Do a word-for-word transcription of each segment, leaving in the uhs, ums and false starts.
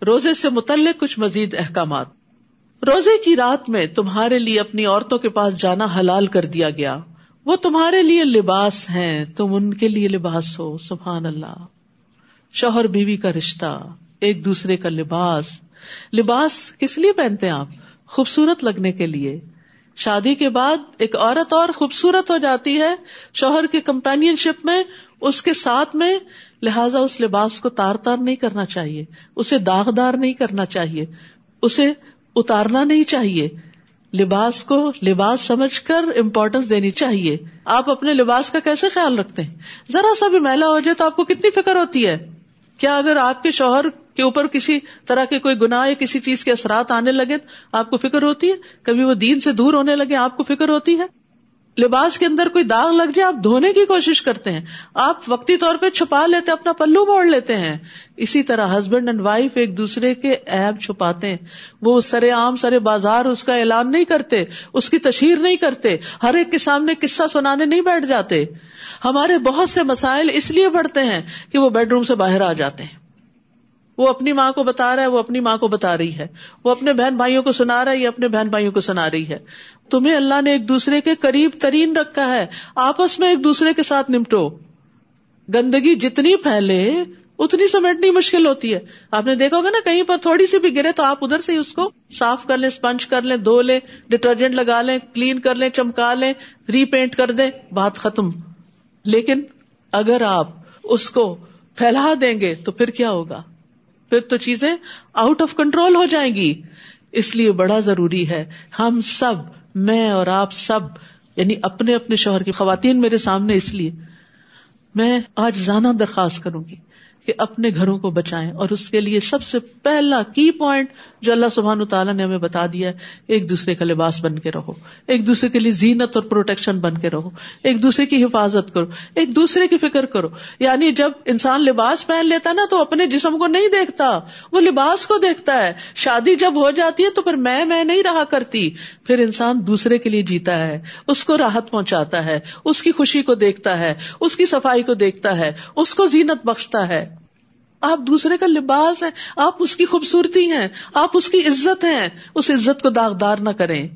روزے سے متعلق کچھ مزید احکامات. روزے کی رات میں تمہارے لیے اپنی عورتوں کے پاس جانا حلال کر دیا گیا. وہ تمہارے لیے لباس ہیں, تم ان کے لیے لباس ہو. سبحان اللہ. شوہر بیوی کا رشتہ, ایک دوسرے کا لباس. لباس کس لیے پہنتے ہیں آپ؟ خوبصورت لگنے کے لیے. شادی کے بعد ایک عورت اور خوبصورت ہو جاتی ہے شوہر کے کمپینین شپ میں, اس کے ساتھ میں, لہذا اس لباس کو تار تار نہیں کرنا چاہیے, اسے داغدار نہیں کرنا چاہیے, اسے اتارنا نہیں چاہیے. لباس کو لباس سمجھ کر امپورٹنس دینی چاہیے. آپ اپنے لباس کا کیسے خیال رکھتے ہیں؟ ذرا سا بھی میلا ہو جائے تو آپ کو کتنی فکر ہوتی ہے. کیا اگر آپ کے شوہر کے اوپر کسی طرح کے کوئی گناہ یا کسی چیز کے اثرات آنے لگے آپ کو فکر ہوتی ہے؟ کبھی وہ دین سے دور ہونے لگے آپ کو فکر ہوتی ہے؟ لباس کے اندر کوئی داغ لگ جائے آپ دھونے کی کوشش کرتے ہیں, آپ وقتی طور پہ چھپا لیتے, اپنا پلو موڑ لیتے ہیں. اسی طرح ہسبینڈ اینڈ وائف ایک دوسرے کے عیب چھپاتے ہیں. وہ سرے عام سرے بازار اس کا اعلان نہیں کرتے, اس کی تشہیر نہیں کرتے, ہر ایک کے سامنے قصہ سنانے نہیں بیٹھ جاتے. ہمارے بہت سے مسائل اس لیے بڑھتے ہیں کہ وہ بیڈ روم سے باہر آ جاتے ہیں. وہ اپنی ماں کو بتا رہا ہے, وہ اپنی ماں کو بتا رہی ہے, وہ اپنے بہن بھائیوں کو سنا رہا ہے, یہ اپنے بہن بھائیوں کو سنا رہی ہے. تمہیں اللہ نے ایک دوسرے کے قریب ترین رکھا ہے, آپس میں ایک دوسرے کے ساتھ نمٹو. گندگی جتنی پھیلے اتنی سمیٹنی مشکل ہوتی ہے. آپ نے دیکھا ہوگا نا, کہیں پر تھوڑی سی بھی گرے تو آپ ادھر سے ہی اس کو صاف کر لیں, اسپنج کر لیں, دھو لیں, ڈٹرجنٹ لگا لیں, کلین کر لیں, چمکا لیں, ری پینٹ کر دیں, بات ختم. لیکن اگر آپ اس کو پھیلا دیں گے تو پھر کیا ہوگا؟ پھر تو چیزیں آؤٹ آف کنٹرول ہو جائیں گی. اس لیے بڑا ضروری ہے ہم سب, میں اور آپ سب, یعنی اپنے اپنے شوہر کی, خواتین میرے سامنے, اس لیے میں آج زانہ درخواست کروں گی کہ اپنے گھروں کو بچائیں. اور اس کے لیے سب سے پہلا کی پوائنٹ جو اللہ سبحانہ وتعالیٰ نے ہمیں بتا دیا ہے, ایک دوسرے کا لباس بن کے رہو, ایک دوسرے کے لیے زینت اور پروٹیکشن بن کے رہو, ایک دوسرے کی حفاظت کرو, ایک دوسرے کی فکر کرو. یعنی جب انسان لباس پہن لیتا نا تو اپنے جسم کو نہیں دیکھتا, وہ لباس کو دیکھتا ہے. شادی جب ہو جاتی ہے تو پھر میں میں نہیں رہا کرتی, پھر انسان دوسرے کے لیے جیتا ہے, اس کو راحت پہنچاتا ہے, اس کی خوشی کو دیکھتا ہے, اس کی صفائی کو دیکھتا ہے, اس کو زینت بخشتا ہے. آپ دوسرے کا لباس ہیں, آپ اس کی خوبصورتی ہیں, آپ اس کی عزت ہیں, اس عزت کو داغدار نہ کریں.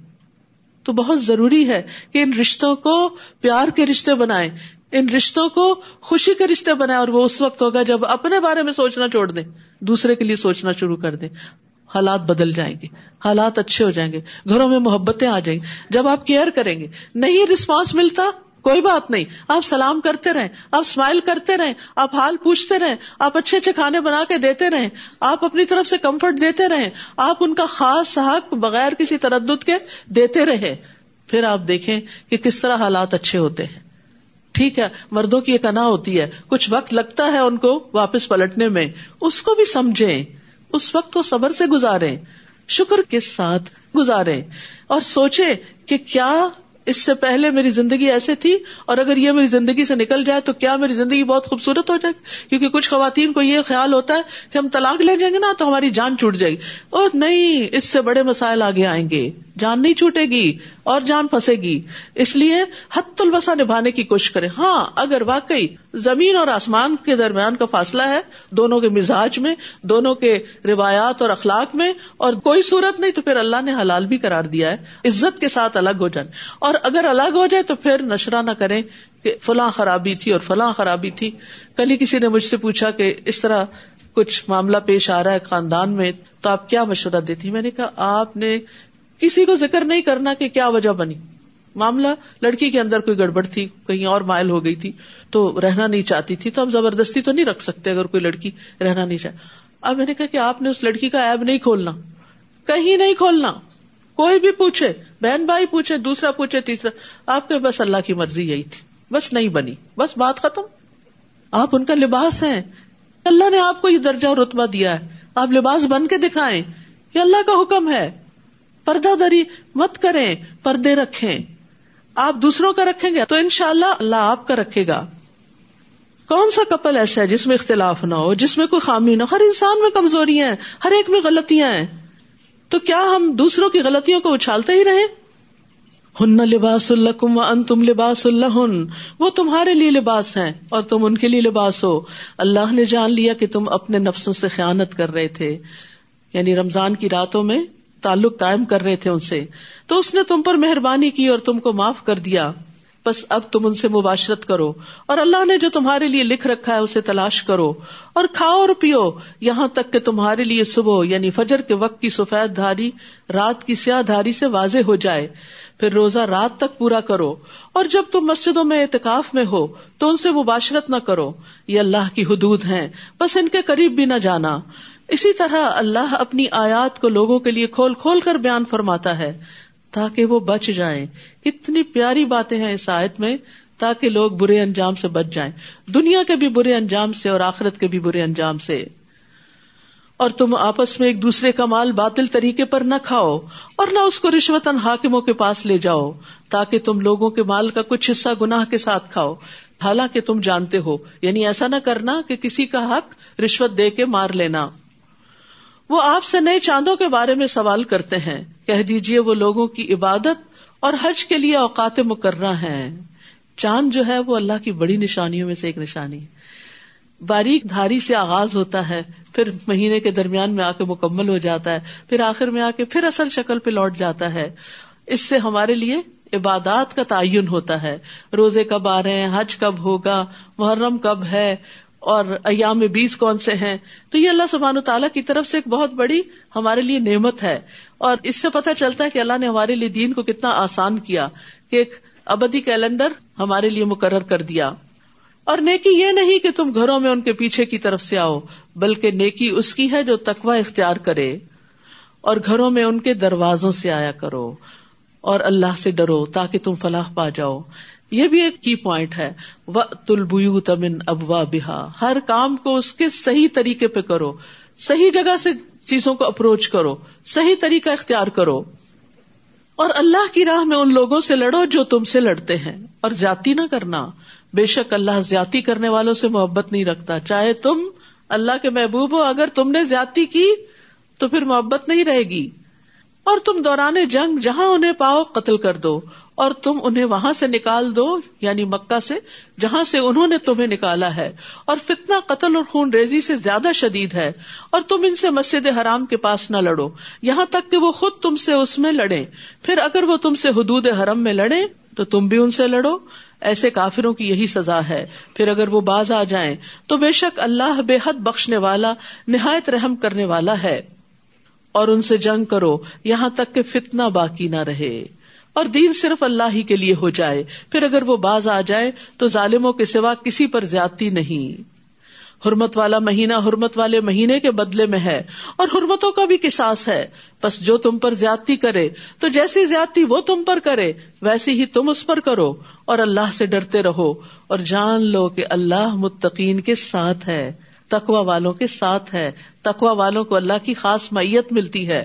تو بہت ضروری ہے کہ ان رشتوں کو پیار کے رشتے بنائیں, ان رشتوں کو خوشی کے رشتے بنائیں. اور وہ اس وقت ہوگا جب اپنے بارے میں سوچنا چھوڑ دیں, دوسرے کے لیے سوچنا شروع کر دیں. حالات بدل جائیں گے, حالات اچھے ہو جائیں گے, گھروں میں محبتیں آ جائیں گی. جب آپ کیئر کریں گے, نہیں رسپانس ملتا کوئی بات نہیں, آپ سلام کرتے رہیں, آپ اسمائل کرتے رہیں, آپ حال پوچھتے رہیں, آپ اچھے اچھے کھانے بنا کے دیتے رہیں, آپ اپنی طرف سے کمفرٹ دیتے رہیں, آپ ان کا خاص حق بغیر کسی تردد کے دیتے رہیں. پھر آپ دیکھیں کہ کس طرح حالات اچھے ہوتے ہیں. ٹھیک ہے, مردوں کی ایک انا ہوتی ہے, کچھ وقت لگتا ہے ان کو واپس پلٹنے میں, اس کو بھی سمجھیں, اس وقت کو صبر سے گزاریں, شکر کے ساتھ گزاریں, اور سوچیں کہ کیا اس سے پہلے میری زندگی ایسے تھی, اور اگر یہ میری زندگی سے نکل جائے تو کیا میری زندگی بہت خوبصورت ہو جائے گی. کیونکہ کچھ خواتین کو یہ خیال ہوتا ہے کہ ہم طلاق لے جائیں گے نا تو ہماری جان چھوٹ جائے گی. اور نہیں, اس سے بڑے مسائل آگے آئیں گے, جان نہیں چھوٹے گی اور جان پھنسے گی. اس لیے حد الوسع نبھانے کی کوشش کریں. ہاں, اگر واقعی زمین اور آسمان کے درمیان کا فاصلہ ہے, دونوں کے مزاج میں, دونوں کے روایات اور اخلاق میں, اور کوئی صورت نہیں, تو پھر اللہ نے حلال بھی قرار دیا ہے عزت کے ساتھ الگ ہو جانا. اور اگر الگ ہو جائے تو پھر نشرہ نہ کریں کہ فلاں خرابی تھی اور فلاں خرابی تھی. کل ہی کسی نے مجھ سے پوچھا کہ اس طرح کچھ معاملہ پیش آ رہا ہے خاندان میں, تو آپ کیا مشورہ دیتی؟ میں نے کہا آپ نے کسی کو ذکر نہیں کرنا کہ کیا وجہ بنی. معاملہ لڑکی کے اندر کوئی گڑبڑ تھی, کہیں اور مائل ہو گئی تھی تو رہنا نہیں چاہتی تھی, تو اب زبردستی تو نہیں رکھ سکتے اگر کوئی لڑکی رہنا نہیں چاہے. اب میں نے کہا کہ آپ نے اس لڑکی کا عیب نہیں کھولنا, کہیں نہیں کھولنا. کوئی بھی پوچھے, بہن بھائی پوچھے, دوسرا پوچھے, تیسرا, آپ کے بس اللہ کی مرضی یہی تھی, بس نہیں بنی, بس بات ختم. آپ ان کا لباس ہیں, اللہ نے آپ کو یہ درجہ اور رتبہ دیا ہے, آپ لباس بن کے دکھائیں, یہ اللہ کا حکم ہے. پردہ داری مت کریں, پردے رکھیں. آپ دوسروں کا رکھیں گے تو انشاءاللہ اللہ آپ کا رکھے گا. کون سا کپل ایسا ہے جس میں اختلاف نہ ہو, جس میں کوئی خامی نہ ہو؟ ہر انسان میں کمزوریاں ہیں, ہر ایک میں غلطیاں ہیں. تو کیا ہم دوسروں کی غلطیوں کو اچھالتے ہی رہیں؟ ہن لباس لکم وانتم لباس لہن, وہ تمہارے لیے لباس ہیں اور تم ان کے لیے لباس ہو. اللہ نے جان لیا کہ تم اپنے نفسوں سے خیانت کر رہے تھے, یعنی رمضان کی راتوں میں تعلق قائم کر رہے تھے ان سے، تو اس نے تم پر مہربانی کی اور تم کو معاف کر دیا، بس اب تم ان سے مباشرت کرو، اور اللہ نے جو تمہارے لیے لکھ رکھا ہے اسے تلاش کرو، اور کھاؤ اور پیو یہاں تک کہ تمہارے لیے صبح یعنی فجر کے وقت کی سفید دھاری رات کی سیاہ دھاری سے واضح ہو جائے، پھر روزہ رات تک پورا کرو، اور جب تم مسجدوں میں اعتکاف میں ہو تو ان سے مباشرت نہ کرو، یہ اللہ کی حدود ہیں، بس ان کے قریب بھی نہ جانا۔ اسی طرح اللہ اپنی آیات کو لوگوں کے لیے کھول کھول کر بیان فرماتا ہے تاکہ وہ بچ جائیں۔ کتنی پیاری باتیں ہیں اس آیت میں، تاکہ لوگ برے انجام سے بچ جائیں، دنیا کے بھی برے انجام سے اور آخرت کے بھی برے انجام سے۔ اور تم آپس میں ایک دوسرے کا مال باطل طریقے پر نہ کھاؤ، اور نہ اس کو رشوتاً حاکموں کے پاس لے جاؤ تاکہ تم لوگوں کے مال کا کچھ حصہ گناہ کے ساتھ کھاؤ، حالانکہ تم جانتے ہو، یعنی ایسا نہ کرنا کہ کسی کا حق رشوت دے کے مار لینا۔ وہ آپ سے نئے چاندوں کے بارے میں سوال کرتے ہیں، کہہ دیجئے وہ لوگوں کی عبادت اور حج کے لیے اوقات مقررہ ہیں۔ چاند جو ہے وہ اللہ کی بڑی نشانیوں میں سے ایک نشانی ہے، باریک دھاری سے آغاز ہوتا ہے، پھر مہینے کے درمیان میں آ کے مکمل ہو جاتا ہے، پھر آخر میں آ کے پھر اصل شکل پہ لوٹ جاتا ہے۔ اس سے ہمارے لیے عبادات کا تعین ہوتا ہے، روزے کب آ رہے ہیں، حج کب ہوگا، محرم کب ہے، اور ایام بیس کون سے ہیں۔ تو یہ اللہ سبحانہ تعالیٰ کی طرف سے ایک بہت بڑی ہمارے لیے نعمت ہے، اور اس سے پتہ چلتا ہے کہ اللہ نے ہمارے لیے دین کو کتنا آسان کیا کہ ایک ابدی کیلنڈر ہمارے لیے مقرر کر دیا۔ اور نیکی یہ نہیں کہ تم گھروں میں ان کے پیچھے کی طرف سے آؤ، بلکہ نیکی اس کی ہے جو تقوی اختیار کرے، اور گھروں میں ان کے دروازوں سے آیا کرو، اور اللہ سے ڈرو تاکہ تم فلاح پا جاؤ۔ یہ بھی ایک کی پوائنٹ ہے، وَأْتُوا الْبُيُوتَ مِنْ أَبْوَابِهَا، ہر کام کو اس کے صحیح طریقے پہ کرو، صحیح جگہ سے چیزوں کو اپروچ کرو، صحیح طریقہ اختیار کرو، اور اللہ کی راہ میں ان لوگوں سے لڑو جو تم سے لڑتے ہیں، اور زیادتی نہ کرنا، بے شک اللہ زیادتی کرنے والوں سے محبت نہیں رکھتا۔ چاہے تم اللہ کے محبوب ہو، اگر تم نے زیادتی کی تو پھر محبت نہیں رہے گی۔ اور تم دوران جنگ جہاں انہیں پاؤ قتل کر دو، اور تم انہیں وہاں سے نکال دو، یعنی مکہ سے جہاں سے انہوں نے تمہیں نکالا ہے، اور فتنہ قتل اور خون ریزی سے زیادہ شدید ہے، اور تم ان سے مسجد حرام کے پاس نہ لڑو یہاں تک کہ وہ خود تم سے اس میں لڑیں، پھر اگر وہ تم سے حدود حرم میں لڑیں تو تم بھی ان سے لڑو، ایسے کافروں کی یہی سزا ہے، پھر اگر وہ باز آ جائیں تو بے شک اللہ بے حد بخشنے والا نہایت رحم کرنے والا ہے۔ اور ان سے جنگ کرو یہاں تک کہ فتنہ باقی نہ رہے اور دین صرف اللہ ہی کے لیے ہو جائے، پھر اگر وہ باز آ جائے تو ظالموں کے سوا کسی پر زیادتی نہیں۔ حرمت والا مہینہ حرمت والے مہینے کے بدلے میں ہے، اور حرمتوں کا بھی قصاص ہے، بس جو تم پر زیادتی کرے تو جیسی زیادتی وہ تم پر کرے ویسی ہی تم اس پر کرو، اور اللہ سے ڈرتے رہو، اور جان لو کہ اللہ متقین کے ساتھ ہے، تقوی والوں کے ساتھ ہے، تقوی والوں کو اللہ کی خاص معیت ملتی ہے۔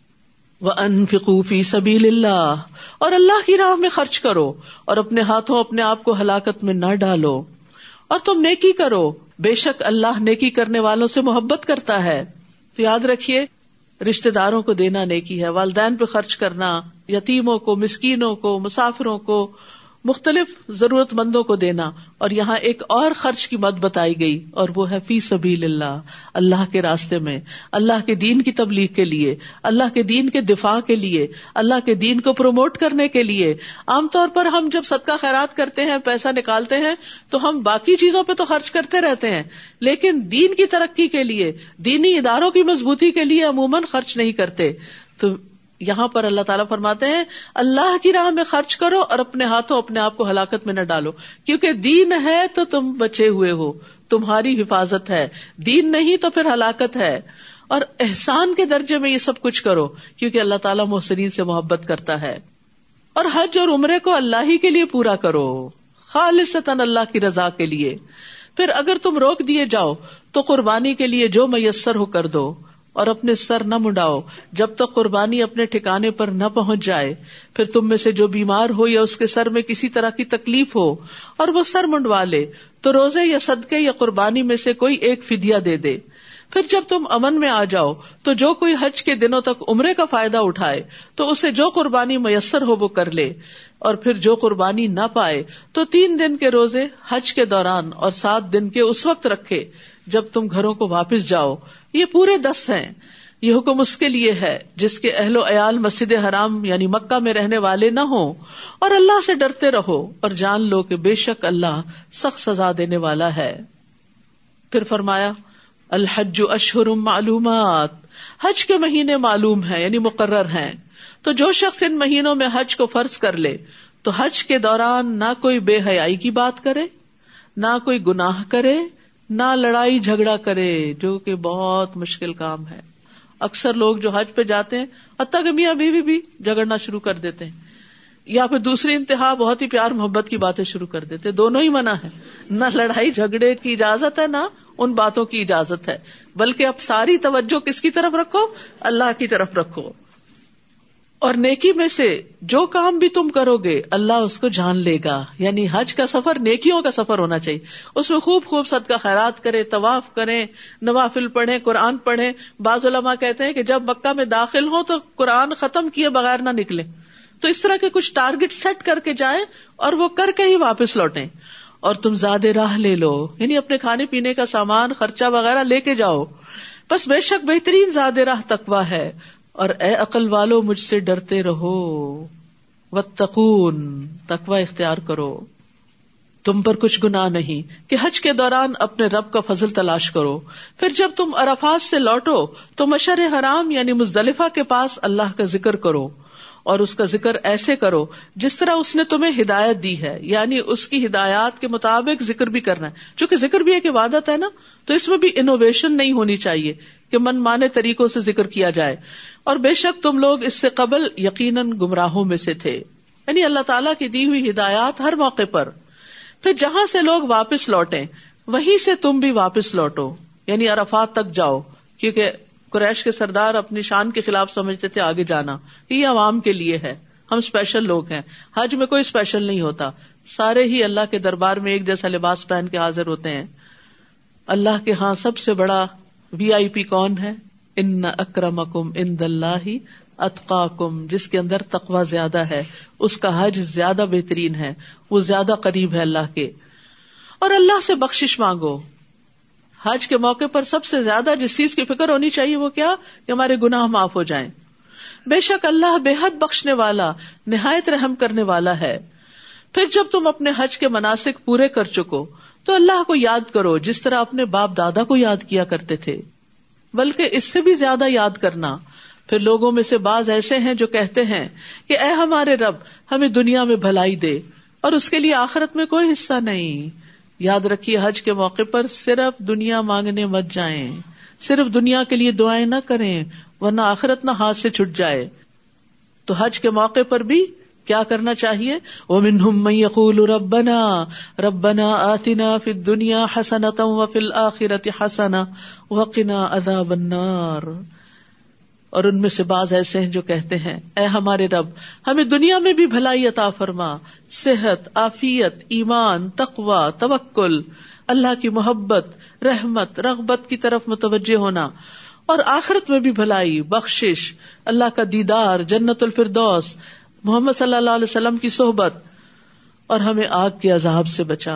وَأَنفِقُوا فِي سَبِيلِ اللَّهِ، اور اللہ کی راہ میں خرچ کرو، اور اپنے ہاتھوں اپنے آپ کو ہلاکت میں نہ ڈالو، اور تم نیکی کرو، بے شک اللہ نیکی کرنے والوں سے محبت کرتا ہے۔ تو یاد رکھیے، رشتہ داروں کو دینا نیکی ہے، والدین پہ خرچ کرنا، یتیموں کو، مسکینوں کو، مسافروں کو، مختلف ضرورت مندوں کو دینا۔ اور یہاں ایک اور خرچ کی مد بتائی گئی، اور وہ ہے فی سبیل اللہ، اللہ کے راستے میں، اللہ کے دین کی تبلیغ کے لیے، اللہ کے دین کے دفاع کے لیے، اللہ کے دین کو پروموٹ کرنے کے لیے۔ عام طور پر ہم جب صدقہ خیرات کرتے ہیں، پیسہ نکالتے ہیں، تو ہم باقی چیزوں پہ تو خرچ کرتے رہتے ہیں، لیکن دین کی ترقی کے لیے، دینی اداروں کی مضبوطی کے لیے عموماً خرچ نہیں کرتے۔ تو یہاں پر اللہ تعالیٰ فرماتے ہیں اللہ کی راہ میں خرچ کرو، اور اپنے ہاتھوں اپنے آپ کو ہلاکت میں نہ ڈالو، کیونکہ دین ہے تو تم بچے ہوئے ہو، تمہاری حفاظت ہے، دین نہیں تو پھر ہلاکت ہے۔ اور احسان کے درجے میں یہ سب کچھ کرو، کیونکہ اللہ تعالیٰ محسنین سے محبت کرتا ہے۔ اور حج اور عمرے کو اللہ ہی کے لیے پورا کرو، خالصتاً اللہ کی رضا کے لیے۔ پھر اگر تم روک دیے جاؤ تو قربانی کے لیے جو میسر ہو کر دو، اور اپنے سر نہ منڈاؤ جب تک قربانی اپنے ٹھکانے پر نہ پہنچ جائے۔ پھر تم میں سے جو بیمار ہو یا اس کے سر میں کسی طرح کی تکلیف ہو اور وہ سر منڈوا لے تو روزے یا صدقے یا قربانی میں سے کوئی ایک فدیہ دے دے۔ پھر جب تم امن میں آ جاؤ تو جو کوئی حج کے دنوں تک عمرے کا فائدہ اٹھائے تو اسے جو قربانی میسر ہو وہ کر لے، اور پھر جو قربانی نہ پائے تو تین دن کے روزے حج کے دوران اور سات دن کے اس وقت رکھے جب تم گھروں کو واپس جاؤ۔ یہ پورے دس ہیں، یہ حکم اس کے لیے ہے جس کے اہل و عیال مسجد حرام یعنی مکہ میں رہنے والے نہ ہوں، اور اللہ سے ڈرتے رہو اور جان لو کہ بے شک اللہ سخت سزا دینے والا ہے۔ پھر فرمایا الحج اشہر معلومات، حج کے مہینے معلوم ہیں یعنی مقرر ہیں، تو جو شخص ان مہینوں میں حج کو فرض کر لے تو حج کے دوران نہ کوئی بے حیائی کی بات کرے، نہ کوئی گناہ کرے، نہ لڑائی جھگڑا کرے، جو کہ بہت مشکل کام ہے۔ اکثر لوگ جو حج پہ جاتے ہیں حتیٰ کہ میاں بیوی بھی جھگڑنا شروع کر دیتے ہیں، یا پھر دوسری انتہا بہت ہی پیار محبت کی باتیں شروع کر دیتے ہیں۔ دونوں ہی منع ہے، نہ لڑائی جھگڑے کی اجازت ہے نہ ان باتوں کی اجازت ہے، بلکہ اب ساری توجہ کس کی طرف رکھو؟ اللہ کی طرف رکھو۔ اور نیکی میں سے جو کام بھی تم کرو گے اللہ اس کو جان لے گا، یعنی حج کا سفر نیکیوں کا سفر ہونا چاہیے، اس میں خوب خوب صدقہ خیرات کریں، طواف کریں، نوافل پڑھیں، قرآن پڑھیں۔ بعض علماء کہتے ہیں کہ جب مکہ میں داخل ہوں تو قرآن ختم کیے بغیر نہ نکلیں، تو اس طرح کے کچھ ٹارگٹ سیٹ کر کے جائیں اور وہ کر کے ہی واپس لوٹیں۔ اور تم زیادہ راہ لے لو، یعنی اپنے کھانے پینے کا سامان خرچہ وغیرہ لے کے جاؤ، بس بے شک بہترین زیادہ راہ تقویٰ ہے، اور اے عقل والو مجھ سے ڈرتے رہو، واتقون، تقوی اختیار کرو۔ تم پر کچھ گناہ نہیں کہ حج کے دوران اپنے رب کا فضل تلاش کرو، پھر جب تم عرفات سے لوٹو تو مشعر حرام یعنی مزدلفہ کے پاس اللہ کا ذکر کرو، اور اس کا ذکر ایسے کرو جس طرح اس نے تمہیں ہدایت دی ہے، یعنی اس کی ہدایات کے مطابق ذکر بھی کرنا ہے۔ چونکہ ذکر بھی ایک عبادت ہے نا، تو اس میں بھی انوویشن نہیں ہونی چاہیے کہ من مانے طریقوں سے ذکر کیا جائے۔ اور بے شک تم لوگ اس سے قبل یقیناً گمراہوں میں سے تھے، یعنی اللہ تعالیٰ کی دی ہوئی ہدایات ہر موقع پر۔ پھر جہاں سے لوگ واپس لوٹیں وہیں سے تم بھی واپس لوٹو، یعنی عرفات تک جاؤ، کیونکہ قریش کے سردار اپنی شان کے خلاف سمجھتے تھے آگے جانا، یہ عوام کے لیے ہے، ہم اسپیشل لوگ ہیں۔ حج میں کوئی اسپیشل نہیں ہوتا، سارے ہی اللہ کے دربار میں ایک جیسا لباس پہن کے حاضر ہوتے ہیں۔ اللہ کے ہاں سب سے بڑا وی آئی پی کون ہے؟ ان اکرمکم عند اللہ اتقاکم، جس کے اندر تقوی زیادہ ہے اس کا حج زیادہ بہترین ہے، وہ زیادہ قریب ہے اللہ کے۔ اور اللہ سے بخشش مانگو۔ حج کے موقع پر سب سے زیادہ جس چیز کی فکر ہونی چاہیے وہ کیا؟ کہ ہمارے گناہ معاف ہو جائیں۔ بے شک اللہ بے حد بخشنے والا نہایت رحم کرنے والا ہے۔ پھر جب تم اپنے حج کے مناسک پورے کر چکو تو اللہ کو یاد کرو جس طرح اپنے باپ دادا کو یاد کیا کرتے تھے، بلکہ اس سے بھی زیادہ یاد کرنا۔ پھر لوگوں میں سے بعض ایسے ہیں جو کہتے ہیں کہ اے ہمارے رب ہمیں دنیا میں بھلائی دے اور اس کے لیے آخرت میں کوئی حصہ نہیں۔ یاد رکھیے حج کے موقع پر صرف دنیا مانگنے مت جائیں، صرف دنیا کے لیے دعائیں نہ کریں ورنہ آخرت نہ ہاتھ سے چھٹ جائے۔ تو حج کے موقع پر بھی کیا کرنا چاہیے؟ وَمِنْهُمْ مَنْ يَقُولُ رَبَّنَا رَبَّنَا آتِنَا فِي الدُّنْيَا حَسَنَةً وَفِي الْآخِرَةِ حَسَنَةً وَقِنَا عَذَابَ النَّارِ۔ اور ان میں سے بعض ایسے ہیں جو کہتے ہیں اے ہمارے رب ہمیں دنیا میں بھی بھلائی عطا فرما، صحت، عافیت، ایمان، تقوی، توکل، اللہ کی محبت، رحمت، رغبت کی طرف متوجہ ہونا، اور آخرت میں بھی بھلائی، بخشش، اللہ کا دیدار، جنت الفردوس، محمد صلی اللہ علیہ وسلم کی صحبت، اور ہمیں آگ کے عذاب سے بچا،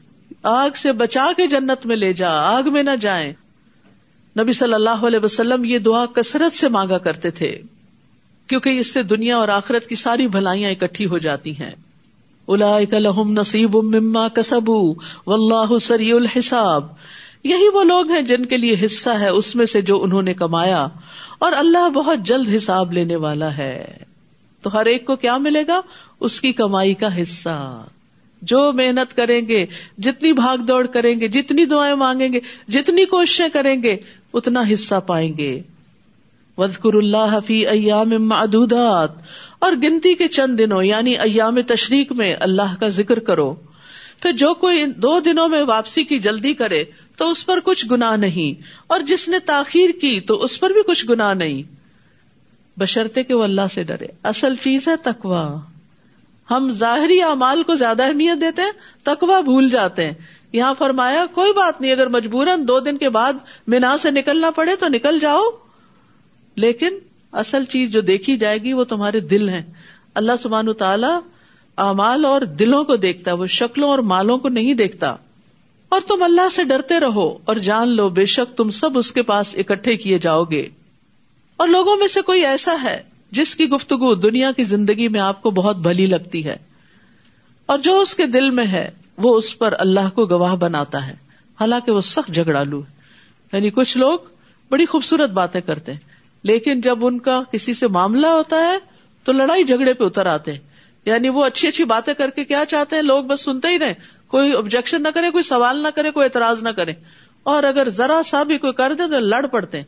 آگ سے بچا کے جنت میں لے جا، آگ میں نہ جائیں۔ نبی صلی اللہ علیہ وسلم یہ دعا کثرت سے مانگا کرتے تھے کیونکہ اس سے دنیا اور آخرت کی ساری بھلائیاں اکٹھی ہو جاتی ہیں۔ اولئک لہم نصیب مما کسبوا واللہ سریع الحساب، یہی وہ لوگ ہیں جن کے لیے حصہ ہے اس میں سے جو انہوں نے کمایا، اور اللہ بہت جلد حساب لینے والا ہے۔ تو ہر ایک کو کیا ملے گا؟ اس کی کمائی کا حصہ۔ جو محنت کریں گے، جتنی بھاگ دوڑ کریں گے، جتنی دعائیں مانگیں گے، جتنی کوششیں کریں گے، اتنا حصہ پائیں گے۔ وَاذْكُرُوا اللَّهَ فِي أَيَّامٍ مَّعْدُودَاتٍ، اور گنتی کے چند دنوں یعنی ایام تشریق میں اللہ کا ذکر کرو۔ پھر جو کوئی دو دنوں میں واپسی کی جلدی کرے تو اس پر کچھ گناہ نہیں، اور جس نے تاخیر کی تو اس پر بھی کچھ گناہ نہیں، بشرطے کہ وہ اللہ سے ڈرے۔ اصل چیز ہے تقوی۔ ہم ظاہری اعمال کو زیادہ اہمیت دیتے ہیں، تقوی بھول جاتے ہیں۔ یہاں فرمایا کوئی بات نہیں، اگر مجبوراً دو دن کے بعد مینا سے نکلنا پڑے تو نکل جاؤ، لیکن اصل چیز جو دیکھی جائے گی وہ تمہارے دل ہیں۔ اللہ سبحانہ تعالیٰ اعمال اور دلوں کو دیکھتا ہے، وہ شکلوں اور مالوں کو نہیں دیکھتا۔ اور تم اللہ سے ڈرتے رہو اور جان لو بے شک تم سب اس کے پاس اکٹھے کیے جاؤ گے۔ اور لوگوں میں سے کوئی ایسا ہے جس کی گفتگو دنیا کی زندگی میں آپ کو بہت بھلی لگتی ہے اور جو اس کے دل میں ہے وہ اس پر اللہ کو گواہ بناتا ہے حالانکہ وہ سخت جھگڑالو ہے. یعنی کچھ لوگ بڑی خوبصورت باتیں کرتے ہیں لیکن جب ان کا کسی سے معاملہ ہوتا ہے تو لڑائی جھگڑے پہ اتر آتے ہیں. یعنی وہ اچھی اچھی باتیں کر کے کیا چاہتے ہیں, لوگ بس سنتے ہی رہیں, کوئی آبجیکشن نہ کرے, کوئی سوال نہ کرے, کوئی اعتراض نہ کرے, اور اگر ذرا سا بھی کوئی کر دے تو لڑ پڑتے ہیں.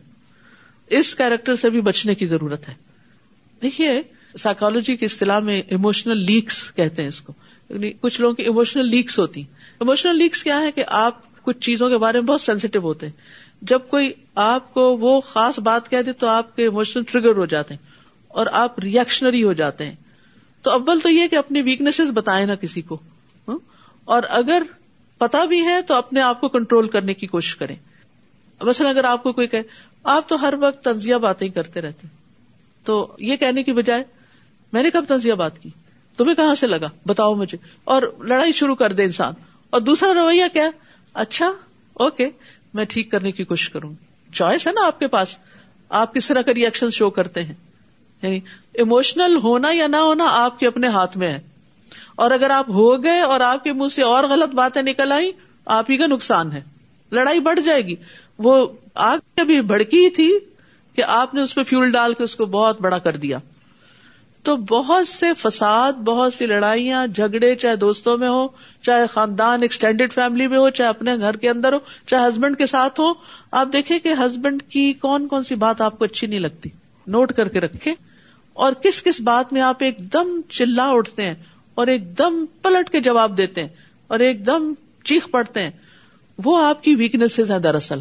اس کیریکٹر سے بھی بچنے کی ضرورت ہے. دیکھیے سائیکالوجی کی اصطلاح میں ایموشنل لیکس کہتے ہیں اس کو. یعنی کچھ لوگوں کی ایموشنل لیکس ہوتی ہیں. ایموشنل لیکس کیا ہے کہ آپ کچھ چیزوں کے بارے میں بہت سینسیٹیو ہوتے ہیں. جب کوئی آپ کو وہ خاص بات کہہ دے تو آپ کے ایموشن ٹریگر ہو جاتے ہیں اور آپ ریئیکشنری ہو جاتے ہیں. تو اول تو یہ کہ اپنی ویکنیسز بتائیں نا کسی کو, اور اگر پتا بھی ہے تو اپنے آپ کو کنٹرول کرنے کی کوشش کریں. مثلا اگر آپ کو کوئی کہے آپ تو ہر وقت طنزیہ باتیں کرتے رہتے, تو یہ کہنے کی بجائے میں نے کب طنزیہ بات کی, تمہیں کہاں سے لگا, بتاؤ مجھے, اور لڑائی شروع کر دے انسان. اور دوسرا رویہ کیا, اچھا اوکے میں ٹھیک کرنے کی کوشش کروں. چوائس ہے نا آپ کے پاس, آپ کس طرح کا ری ایکشن شو کرتے ہیں. یعنی ایموشنل ہونا یا نہ ہونا آپ کے اپنے ہاتھ میں ہے, اور اگر آپ ہو گئے اور آپ کے منہ سے اور غلط باتیں نکل آئی آپ ہی کا نقصان ہے, لڑائی بڑھ جائے گی. وہ آگ ابھی بھڑکی تھی کہ آپ نے اس پہ فیول ڈال کے اس کو بہت بڑا کر دیا. تو بہت سے فساد, بہت سی لڑائیاں جھگڑے, چاہے دوستوں میں ہو, چاہے خاندان ایکسٹینڈیڈ فیملی میں ہو, چاہے اپنے گھر کے اندر ہو, چاہے ہسبینڈ کے ساتھ ہو. آپ دیکھیں کہ ہسبینڈ کی کون کون سی بات آپ کو اچھی نہیں لگتی, نوٹ کر کے رکھیں, اور کس کس بات میں آپ ایک دم چلا اٹھتے ہیں اور ایک دم پلٹ کے جواب دیتے ہیں اور ایک دم چیخ پڑتے ہیں. وہ آپ کی ویکنیسز ہیں دراصل.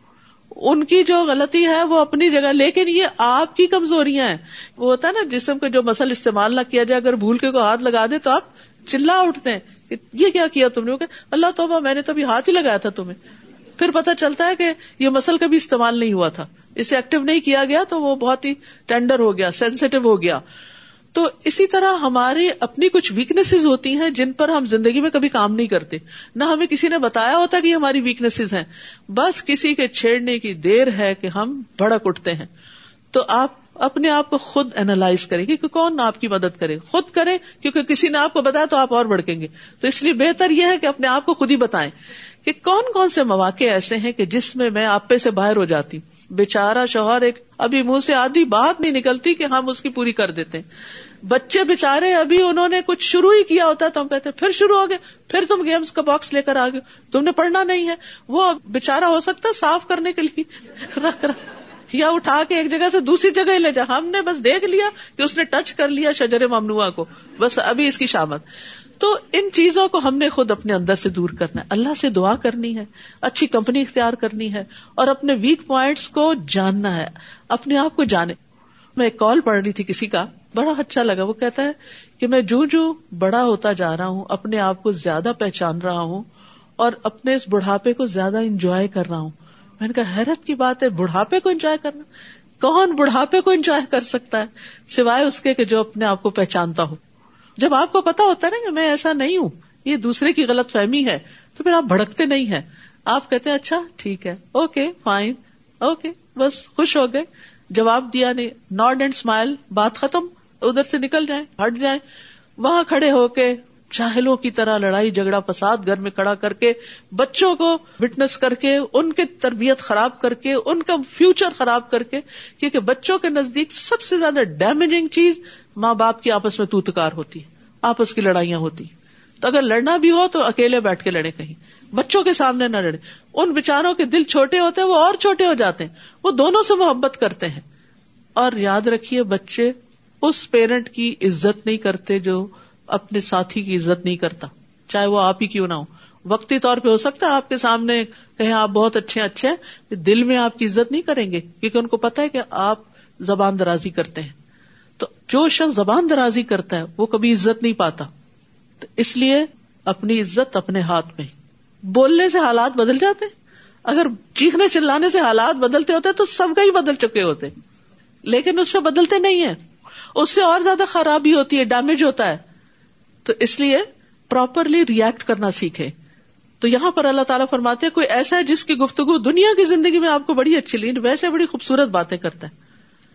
ان کی جو غلطی ہے وہ اپنی جگہ, لیکن یہ آپ کی کمزوریاں ہیں. وہ ہوتا ہے نا جسم کا جو مسل استعمال نہ کیا جائے, اگر بھول کے کوئی ہاتھ لگا دے تو آپ چلا اٹھتے ہیں کہ یہ کیا کیا تم نے, وہ کہ اللہ توبہ میں نے تو ابھی ہاتھ ہی لگایا تھا تمہیں. پھر پتہ چلتا ہے کہ یہ مسل کبھی استعمال نہیں ہوا تھا, اسے ایکٹیو نہیں کیا گیا تو وہ بہت ہی ٹینڈر ہو گیا, سینسیٹیو ہو گیا. تو اسی طرح ہماری اپنی کچھ ویکنیسز ہوتی ہیں جن پر ہم زندگی میں کبھی کام نہیں کرتے, نہ ہمیں کسی نے بتایا ہوتا کہ یہ ہماری ویکنیسز ہیں, بس کسی کے چھیڑنے کی دیر ہے کہ ہم بھڑک اٹھتے ہیں. تو آپ اپنے آپ کو خود اینالائز کریں کہ کون آپ کی مدد کرے, خود کریں, کیونکہ کسی نے آپ کو بتایا تو آپ اور بھڑکیں گے. تو اس لیے بہتر یہ ہے کہ اپنے آپ کو خود ہی بتائیں کہ کون کون سے مواقع ایسے ہیں کہ جس میں میں آپ پہ سے باہر ہو جاتی ہوں. بیچارہ شوہر, ایک ابھی منہ سے آدھی بات نہیں نکلتی کہ ہم اس کی پوری کر دیتے ہیں. بچے بیچارے ابھی انہوں نے کچھ شروع ہی کیا ہوتا ہے تو ہم کہتے ہیں پھر شروع ہو گئے, پھر تم گیمز کا باکس لے کر آ گئے, تم نے پڑھنا نہیں ہے. وہ بیچارہ ہو سکتا ہے صاف کرنے کے لیے رکھ رکھ یا اٹھا کے ایک جگہ سے دوسری جگہ لے جا, ہم نے بس دیکھ لیا کہ اس نے ٹچ کر لیا شجر ممنوعہ کو, بس ابھی اس کی شامت. تو ان چیزوں کو ہم نے خود اپنے اندر سے دور کرنا ہے, اللہ سے دعا کرنی ہے, اچھی کمپنی اختیار کرنی ہے, اور اپنے ویک پوائنٹس کو جاننا ہے, اپنے آپ کو جانے. میں ایک کال پڑھ رہی تھی کسی کا, بڑا اچھا لگا. وہ کہتا ہے کہ میں جو جو بڑا ہوتا جا رہا ہوں اپنے آپ کو زیادہ پہچان رہا ہوں اور اپنے اس بڑھاپے کو زیادہ انجوائے کر رہا ہوں. میں نے کہا حیرت کی بات ہے, بڑھاپے کو انجوائے کرنا, کون بڑھاپے کو انجوائے کر سکتا ہے سوائے اس کے کہ جو اپنے آپ کو پہچانتا ہو. جب آپ کو پتا ہوتا ہے نا کہ میں ایسا نہیں ہوں, یہ دوسرے کی غلط فہمی ہے, تو پھر آپ بھڑکتے نہیں ہیں, آپ کہتے ہیں اچھا ٹھیک ہے, اوکے فائن, اوکے, بس خوش ہو گئے, جواب دیا نہیں, نوڈ اینڈ اسمائل, بات ختم, ادھر سے نکل جائیں, ہٹ جائیں. وہاں کھڑے ہو کے جاہلوں کی طرح لڑائی جھگڑا فساد گھر میں کھڑا کر کے, بچوں کو وٹنس کر کے, ان کی تربیت خراب کر کے, ان کا فیوچر خراب کر کے, کیونکہ بچوں کے نزدیک سب سے زیادہ ڈیمیجنگ چیز ماں باپ کی آپس میں تو تکار ہوتی ہے, آپس کی لڑائیاں ہوتی. تو اگر لڑنا بھی ہو تو اکیلے بیٹھ کے لڑے, کہیں بچوں کے سامنے نہ لڑے. ان بیچاروں کے دل چھوٹے ہوتے ہیں, وہ اور چھوٹے ہو جاتے ہیں, وہ دونوں سے محبت کرتے ہیں. اور یاد رکھیے بچے اس پیرنٹ کی عزت نہیں کرتے جو اپنے ساتھی کی عزت نہیں کرتا, چاہے وہ آپ ہی کیوں نہ ہو. وقتی طور پہ ہو سکتا ہے آپ کے سامنے کہیں آپ بہت اچھے اچھے ہیں, دل میں آپ کی عزت نہیں کریں گے, کیونکہ ان کو پتا ہے کہ آپ زبان درازی کرتے ہیں. تو جو شخص زبان درازی کرتا ہے وہ کبھی عزت نہیں پاتا. تو اس لیے اپنی عزت اپنے ہاتھ میں. بولنے سے حالات بدل جاتے ہیں, اگر چیخنے چلانے سے حالات بدلتے ہوتے تو سب کا ہی بدل چکے ہوتے, لیکن اس سے بدلتے نہیں ہیں, اس سے اور زیادہ خرابی ہوتی ہے, ڈیمیج ہوتا ہے. تو اس لیے پراپرلی ریئیکٹ کرنا سیکھے. تو یہاں پر اللہ تعالیٰ فرماتے ہیں کوئی ایسا ہے جس کی گفتگو دنیا کی زندگی میں آپ کو بڑی اچھی لگی, ویسے بڑی خوبصورت باتیں کرتا ہے.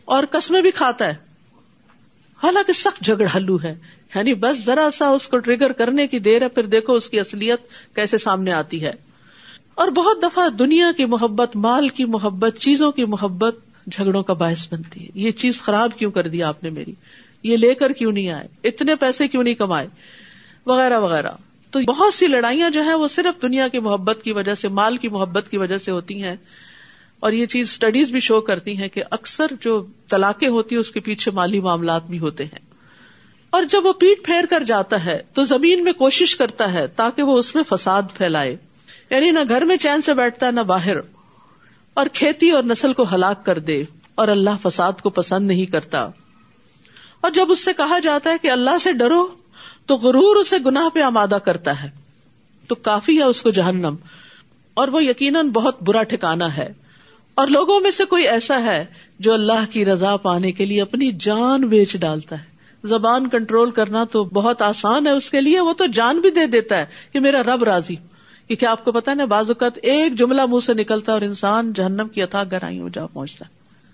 اور قسمیں بھی کھاتا ہے، حالانکہ سخت جھگڑالو ہے، یعنی بس ذرا سا اس کو ٹریگر کرنے کی دیر ہے، پھر دیکھو اس کی اصلیت کیسے سامنے آتی ہے. اور بہت دفعہ دنیا کی محبت، مال کی محبت، چیزوں کی محبت جھگڑوں کا باعث بنتی ہے. یہ چیز خراب کیوں کر دی آپ نے میری، یہ لے کر کیوں نہیں آئے، اتنے پیسے کیوں نہیں کمائے، وغیرہ وغیرہ. تو بہت سی لڑائیاں جو ہیں وہ صرف دنیا کی محبت کی وجہ سے، مال کی محبت کی وجہ سے ہوتی ہیں. اور یہ چیز اسٹڈیز بھی شو کرتی ہیں کہ اکثر جو طلاقیں ہوتی ہیں اس کے پیچھے مالی معاملات بھی ہوتے ہیں. اور جب وہ پیٹ پھیر کر جاتا ہے تو زمین میں کوشش کرتا ہے تاکہ وہ اس میں فساد پھیلائے، یعنی نہ گھر میں چین سے بیٹھتا ہے نہ باہر، اور کھیتی اور نسل کو ہلاک کر دے. اور اللہ فساد کو پسند نہیں کرتا. اور جب اس سے کہا جاتا ہے کہ اللہ سے ڈرو تو غرور اسے گناہ پہ آمادہ کرتا ہے، تو کافی ہے اس کو جہنم، اور وہ یقیناً بہت برا ٹھکانہ ہے. اور لوگوں میں سے کوئی ایسا ہے جو اللہ کی رضا پانے کے لیے اپنی جان بیچ ڈالتا ہے. زبان کنٹرول کرنا تو بہت آسان ہے اس کے لیے، وہ تو جان بھی دے دیتا ہے کہ میرا رب راضی. یہ کیا آپ کو پتا ہے نا، بعض اوقات ایک جملہ منہ سے نکلتا ہے اور انسان جہنم کی اتھاہ گہرائیوں میں جا پہنچتا ہے.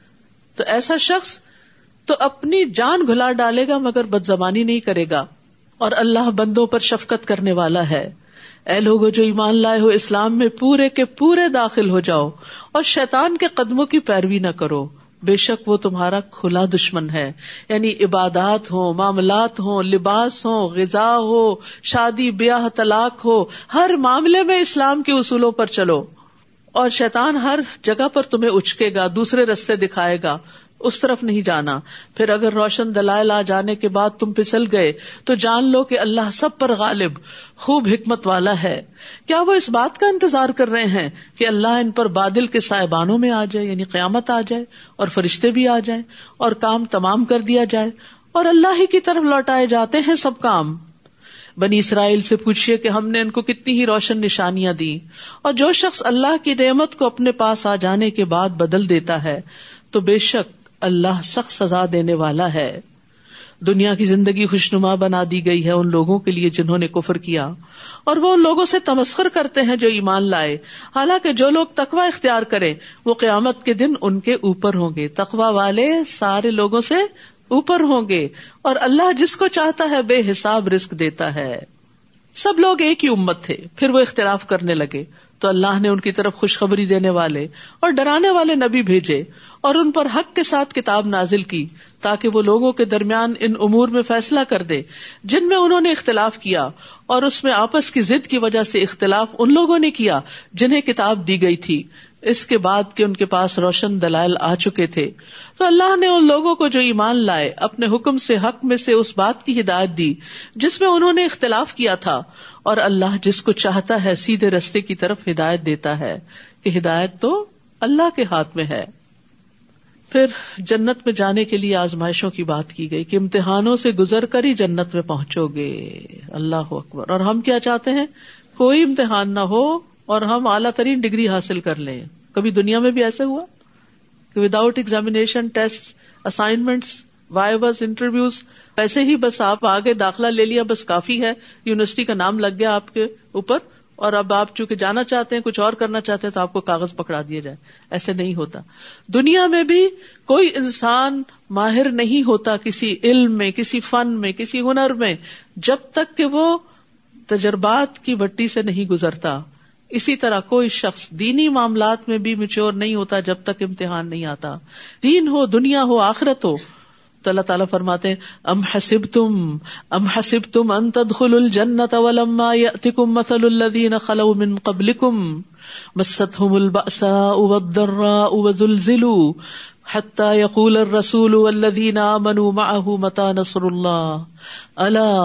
تو ایسا شخص تو اپنی جان گھلا ڈالے گا مگر بدزبانی نہیں کرے گا. اور اللہ بندوں پر شفقت کرنے والا ہے. اے لوگو جو ایمان لائے ہو، اسلام میں پورے کے پورے داخل ہو جاؤ اور شیطان کے قدموں کی پیروی نہ کرو، بے شک وہ تمہارا کھلا دشمن ہے. یعنی عبادات ہوں، معاملات ہوں، لباس ہوں، غذا ہو، شادی بیاہ، طلاق ہو، ہر معاملے میں اسلام کے اصولوں پر چلو. اور شیطان ہر جگہ پر تمہیں اچکے گا، دوسرے رستے دکھائے گا، اس طرف نہیں جانا. پھر اگر روشن دلائل آ جانے کے بعد تم پھسل گئے تو جان لو کہ اللہ سب پر غالب، خوب حکمت والا ہے. کیا وہ اس بات کا انتظار کر رہے ہیں کہ اللہ ان پر بادل کے سائبانوں میں آ جائے، یعنی قیامت آ جائے اور فرشتے بھی آ جائیں اور کام تمام کر دیا جائے اور اللہ ہی کی طرف لوٹائے جاتے ہیں سب کام. بنی اسرائیل سے پوچھئے کہ ہم نے ان کو کتنی ہی روشن نشانیاں دی. اور جو شخص اللہ کی نعمت کو اپنے پاس آ جانے کے بعد بدل دیتا ہے تو بے شک اللہ سخت سزا دینے والا ہے. دنیا کی زندگی خوشنما بنا دی گئی ہے ان لوگوں کے لیے جنہوں نے کفر کیا، اور وہ ان لوگوں سے تمسخر کرتے ہیں جو ایمان لائے. حالانکہ جو لوگ تقوی اختیار کریں وہ قیامت کے دن ان کے اوپر ہوں گے. تقوی والے سارے لوگوں سے اوپر ہوں گے، اور اللہ جس کو چاہتا ہے بے حساب رزق دیتا ہے. سب لوگ ایک ہی امت تھے، پھر وہ اختلاف کرنے لگے تو اللہ نے ان کی طرف خوشخبری دینے والے اور ڈرانے والے نبی بھیجے اور ان پر حق کے ساتھ کتاب نازل کی تاکہ وہ لوگوں کے درمیان ان امور میں فیصلہ کر دے جن میں انہوں نے اختلاف کیا، اور اس میں آپس کی ضد کی وجہ سے اختلاف ان لوگوں نے کیا جنہیں کتاب دی گئی تھی اس کے بعد کہ ان کے پاس روشن دلائل آ چکے تھے. تو اللہ نے ان لوگوں کو جو ایمان لائے اپنے حکم سے حق میں سے اس بات کی ہدایت دی جس میں انہوں نے اختلاف کیا تھا، اور اللہ جس کو چاہتا ہے سیدھے رستے کی طرف ہدایت دیتا ہے کہ ہدایت تو اللہ کے ہاتھ میں ہے. پھر جنت میں جانے کے لیے آزمائشوں کی بات کی گئی کہ امتحانوں سے گزر کر ہی جنت میں پہنچو گے. اللہ اکبر. اور ہم کیا چاہتے ہیں؟ کوئی امتحان نہ ہو اور ہم اعلیٰ ترین ڈگری حاصل کر لیں. کبھی دنیا میں بھی ایسے ہوا کہ without examination, test, assignments, vivas, interviews, ایسے ہی بس آپ آگے داخلہ لے لیا، بس کافی ہے، یونیورسٹی کا نام لگ گیا آپ کے اوپر، اور اب آپ چونکہ جانا چاہتے ہیں، کچھ اور کرنا چاہتے ہیں تو آپ کو کاغذ پکڑا دیا جائے. ایسے نہیں ہوتا. دنیا میں بھی کوئی انسان ماہر نہیں ہوتا کسی علم میں، کسی فن میں، کسی ہنر میں جب تک کہ وہ تجربات کی بھٹی سے نہیں گزرتا. اسی طرح کوئی شخص دینی معاملات میں بھی میچور نہیں ہوتا جب تک امتحان نہیں آتا. دین ہو، دنیا ہو، آخرت ہو. تو اللہ تعالیٰ فرماتے ہیں ام حسبتم ام حسبتم ان تدخلوا الجنة ولما يأتكم مثل الذين خلوا من قبلكم مستهم البأساء والضراء وزلزلوا حتى يقول الرسول والذين آمنوا معه متى نصر الله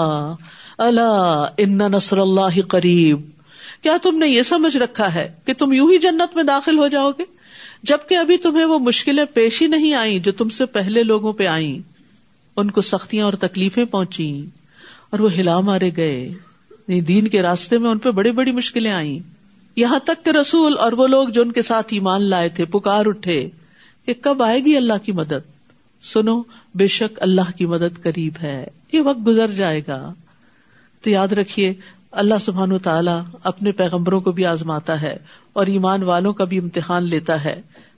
الا الا ان نصر الله قریب. کیا تم نے یہ سمجھ رکھا ہے کہ تم یوں ہی جنت میں داخل ہو جاؤ گے جبکہ ابھی تمہیں وہ مشکلیں پیش ہی نہیں آئیں جو تم سے پہلے لوگوں پہ آئیں؟ ان کو سختیاں اور تکلیفیں پہنچی اور وہ ہلا مارے گئے. دین کے راستے میں ان پہ بڑی بڑی مشکلیں آئیں، یہاں تک کہ رسول اور وہ لوگ جو ان کے ساتھ ایمان لائے تھے پکار اٹھے کہ کب آئے گی اللہ کی مدد. سنو بے شک اللہ کی مدد قریب ہے، یہ وقت گزر جائے گا. تو یاد رکھیے اللہ سبحانہ وتعالی اپنے پیغمبروں کو بھی آزماتا ہے اور ایمان والوں کا بھی امتحان لیتا ہے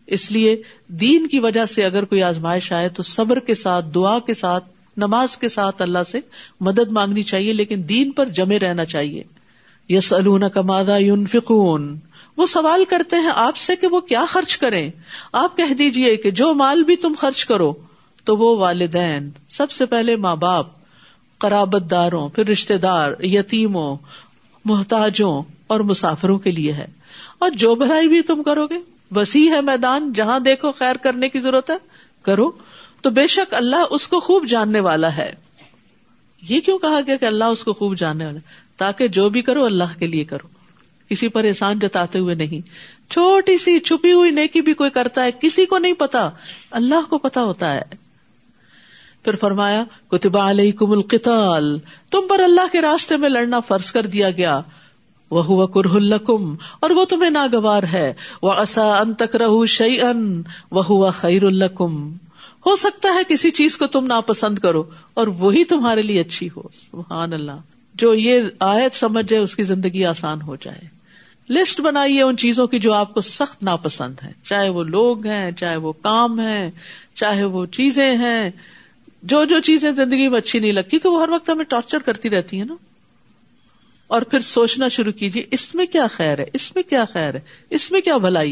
اس لیے دین کی وجہ سے اگر کوئی آزمائش آئے تو صبر کے ساتھ، دعا کے ساتھ، نماز کے ساتھ اللہ سے مدد مانگنی چاہیے، لیکن دین پر جمے رہنا چاہیے. یسألونک ماذا ینفقون، وہ سوال کرتے ہیں آپ سے کہ وہ کیا خرچ کریں. آپ کہہ دیجئے کہ جو مال بھی تم خرچ کرو تو وہ والدین، سب سے پہلے ماں باپ، قرابت داروں، پھر رشتہ دار، یتیموں، محتاجوں اور مسافروں کے لیے ہے. اور جو بھلائی بھی تم کرو گے، وسیع ہے میدان، جہاں دیکھو خیر کرنے کی ضرورت ہے کرو، تو بے شک اللہ اس کو خوب جاننے والا ہے. یہ کیوں کہا گیا کہ اللہ اس کو خوب جاننے والا ہے؟ تاکہ جو بھی کرو اللہ کے لیے کرو، کسی پر احسان جتاتے ہوئے نہیں. چھوٹی سی چھپی ہوئی نیکی بھی کوئی کرتا ہے، کسی کو نہیں پتا، اللہ کو پتا ہوتا ہے. پھر فرمایا کتب علیکم القتال، تم پر اللہ کے راستے میں لڑنا فرض کر دیا گیا. وَهُوَ كُرْهٌ لَكُمْ، اور وہ تمہیں ناگوار ہے. وَعَسَىٰ أَن تَكْرَهُوا شَيْئًا وَهُوَ خَيْرٌ لَكُمْ، ہو سکتا ہے کسی چیز کو تم ناپسند کرو اور وہی تمہارے لیے اچھی ہو. سبحان اللہ. جو یہ آیت سمجھ جائے اس کی زندگی آسان ہو جائے. لسٹ بنائیے ان چیزوں کی جو آپ کو سخت ناپسند ہیں، چاہے وہ لوگ ہیں، چاہے وہ کام ہیں، چاہے وہ چیزیں ہیں. جو جو چیزیں زندگی میں اچھی نہیں لگتی کہ وہ ہر وقت ہمیں ٹارچر کرتی رہتی ہیں نا. اور پھر سوچنا شروع کیجیے اس میں کیا خیر ہے، اس میں کیا خیر ہے، اس میں کیا بھلائی.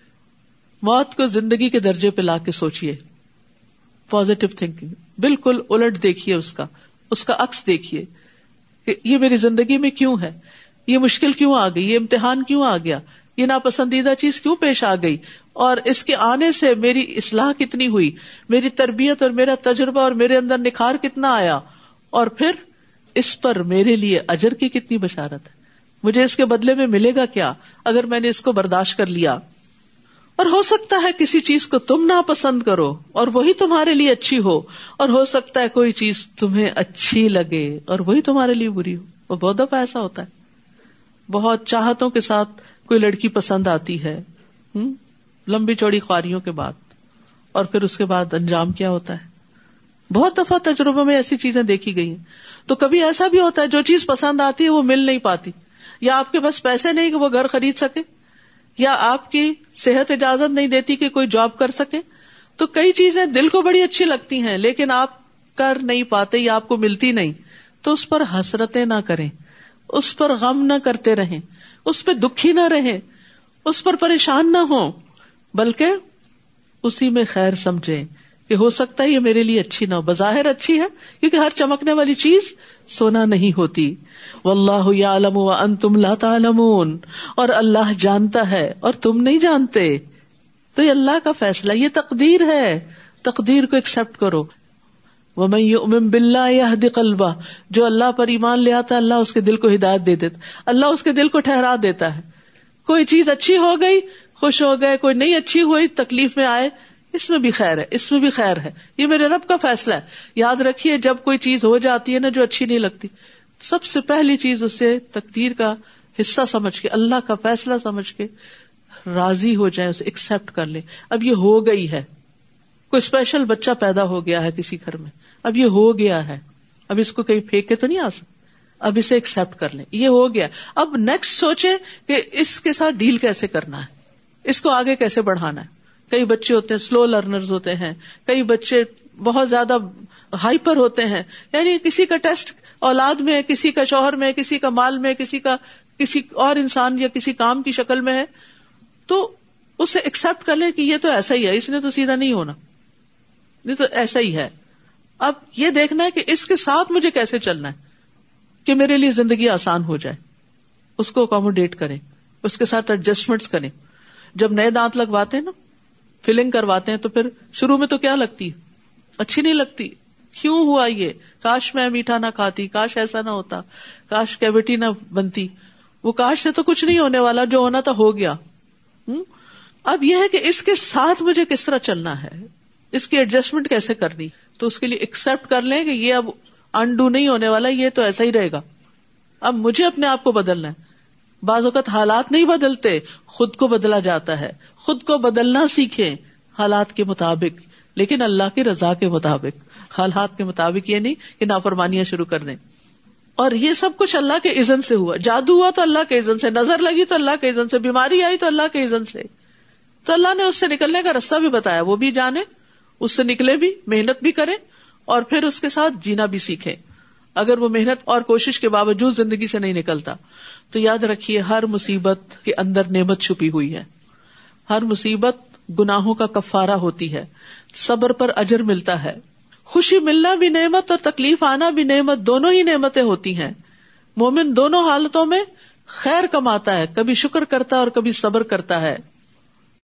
موت کو زندگی کے درجے پہ لا کے سوچیے. پازیٹو تھنکنگ، بالکل الٹ دیکھیے، اس کا اس کا عکس دیکھیے کہ یہ میری زندگی میں کیوں ہے، یہ مشکل کیوں آ گئی، یہ امتحان کیوں آ گیا، یہ ناپسندیدہ چیز کیوں پیش آ گئی، اور اس کے آنے سے میری اصلاح کتنی ہوئی، میری تربیت اور میرا تجربہ اور میرے اندر نکھار کتنا آیا، اور پھر اس پر میرے لیے اجر کی کتنی بشارت ہے، مجھے اس کے بدلے میں ملے گا کیا اگر میں نے اس کو برداشت کر لیا. اور ہو سکتا ہے کسی چیز کو تم ناپسند کرو اور وہی تمہارے لیے اچھی ہو، اور ہو سکتا ہے کوئی چیز تمہیں اچھی لگے اور وہی تمہارے لیے بری ہو. وہ بہت دفعہ ایسا ہوتا ہے. بہت چاہتوں کے ساتھ کوئی لڑکی پسند آتی ہے، ہم؟ لمبی چوڑی خواریوں کے بعد، اور پھر اس کے بعد انجام کیا ہوتا ہے. بہت دفعہ تجربوں میں ایسی چیزیں دیکھی گئی ہیں. تو کبھی ایسا بھی ہوتا ہے جو چیز پسند آتی ہے وہ مل نہیں پاتی، یا آپ کے پاس پیسے نہیں کہ وہ گھر خرید سکے، یا آپ کی صحت اجازت نہیں دیتی کہ کوئی جاب کر سکے. تو کئی چیزیں دل کو بڑی اچھی لگتی ہیں لیکن آپ کر نہیں پاتے یا آپ کو ملتی نہیں. تو اس پر حسرتیں نہ کریں، اس پر غم نہ کرتے رہیں، اس پہ دکھی نہ رہیں، اس پر پریشان نہ ہوں، بلکہ اسی میں خیر سمجھیں کہ ہو سکتا ہے یہ میرے لیے اچھی نہ ہو. بظاہر اچھی ہے کیونکہ ہر چمکنے والی چیز سونا نہیں ہوتی. واللہ یعلم وانتم لا تعلمون، اور اللہ جانتا ہے اور تم نہیں جانتے. تو یہ اللہ کا فیصلہ، یہ تقدیر ہے، تقدیر کو ایکسپٹ کرو. ومن یؤمن باللہ یہد قلبہ، جو اللہ پر ایمان لے آتا ہے اللہ اس کے دل کو ہدایت دے دیتا، اللہ اس کے دل کو ٹھہرا دیتا ہے. کوئی چیز اچھی ہو گئی خوش ہو گئے، کوئی نہیں اچھی ہوئی تکلیف میں آئے، اس میں بھی خیر ہے، اس میں بھی خیر ہے، یہ میرے رب کا فیصلہ ہے. یاد رکھیے جب کوئی چیز ہو جاتی ہے نا جو اچھی نہیں لگتی، سب سے پہلی چیز اسے تقدیر کا حصہ سمجھ کے، اللہ کا فیصلہ سمجھ کے راضی ہو جائے، اسے ایکسپٹ کر لے. اب یہ ہو گئی ہے، کوئی اسپیشل بچہ پیدا ہو گیا ہے کسی گھر میں، اب یہ ہو گیا ہے، اب اس کو کہیں پھینک کے تو نہیں آ سکتا، اب اسے ایکسپٹ کر لیں، یہ ہو گیا. اب نیکسٹ سوچے کہ اس کے ساتھ ڈیل کیسے کرنا ہے، اس کو آگے کیسے بڑھانا ہے. کئی بچے ہوتے ہیں سلو لرنرز ہوتے ہیں، کئی بچے بہت زیادہ ہائپر ہوتے ہیں، یعنی کسی کا ٹیسٹ اولاد میں ہے، کسی کا شوہر میں ہے، کسی کا مال میں ہے، کسی کا کسی اور انسان یا کسی کام کی شکل میں ہے. تو اسے ایکسپٹ کر لے کہ یہ تو ایسا ہی ہے، اس نے تو سیدھا نہیں ہونا، یہ تو ایسا ہی ہے. اب یہ دیکھنا ہے کہ اس کے ساتھ مجھے کیسے چلنا ہے کہ میرے لیے زندگی آسان ہو جائے. اس کو اکوموڈیٹ کریں، اس کے ساتھ ایڈجسٹمنٹس کریں. جب نئے دانت لگواتے ہیں نا، فلنگ کرواتے ہیں، تو پھر شروع میں تو کیا لگتی، اچھی نہیں لگتی، کیوں ہوا یہ، کاش میں میٹھا نہ کھاتی، کاش ایسا نہ ہوتا، کاش کیوٹی نہ بنتی. وہ کاش سے تو کچھ نہیں ہونے والا، جو ہونا تھا ہو گیا. اب یہ ہے کہ اس کے ساتھ مجھے کس طرح چلنا ہے، اس کی ایڈجسٹمنٹ کیسے کرنی. تو اس کے لیے ایکسپٹ کر لیں کہ یہ اب انڈو نہیں ہونے والا، یہ تو ایسا ہی رہے گا. اب مجھے اپنے آپ کو بدلنا ہے. بعض اوقات حالات نہیں بدلتے، خود کو بدلا جاتا ہے. خود کو بدلنا سیکھیں حالات کے مطابق، لیکن اللہ کی رضا کے مطابق، حالات کے مطابق یہ نہیں کہ نافرمانیاں شروع کر دیں. اور یہ سب کچھ اللہ کے اذن سے ہوا. جادو ہوا تو اللہ کے اذن سے، نظر لگی تو اللہ کے اذن سے، بیماری آئی تو اللہ کے اذن سے. تو اللہ نے اس سے نکلنے کا راستہ بھی بتایا، وہ بھی جانے، اس سے نکلے بھی، محنت بھی کرے اور پھر اس کے ساتھ جینا بھی سیکھے. اگر وہ محنت اور کوشش کے باوجود زندگی سے نہیں نکلتا تو یاد رکھیے ہر مصیبت کے اندر نعمت چھپی ہوئی ہے. ہر مصیبت گناہوں کا کفارہ ہوتی ہے، صبر پر اجر ملتا ہے. خوشی ملنا بھی نعمت اور تکلیف آنا بھی نعمت، دونوں ہی نعمتیں ہوتی ہیں. مومن دونوں حالتوں میں خیر کماتا ہے، کبھی شکر کرتا ہے اور کبھی صبر کرتا ہے.